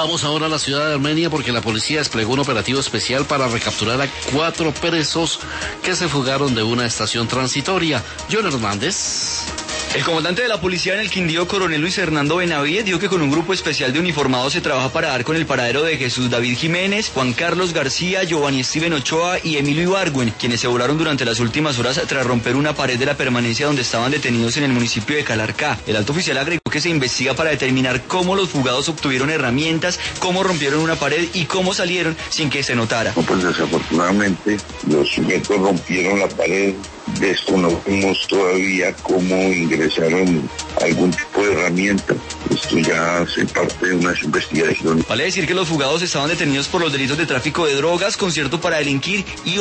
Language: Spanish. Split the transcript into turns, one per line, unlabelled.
Vamos ahora a la ciudad de Armenia porque la policía desplegó un operativo especial para recapturar a 4 presos que se fugaron de una estación transitoria. John Hernández.
El comandante de la policía en el Quindío, coronel Luis Hernando Benavides, dijo que con un grupo especial de uniformados se trabaja para dar con el paradero de Jesús David Jiménez, Juan Carlos García, Giovanni Steven Ochoa y Emilio Ibargüen, quienes se volaron durante las últimas horas tras romper una pared de la permanencia donde estaban detenidos en el municipio de Calarcá. El alto oficial agregó que se investiga para determinar cómo los fugados obtuvieron herramientas, cómo rompieron una pared y cómo salieron sin que se notara.
Pues desafortunadamente los sujetos rompieron la pared. Desconocemos todavía cómo ingresaron algún tipo de herramienta. Esto ya hace parte de unas investigaciones.
Vale decir que los fugados estaban detenidos por los delitos de tráfico de drogas, concierto para delinquir y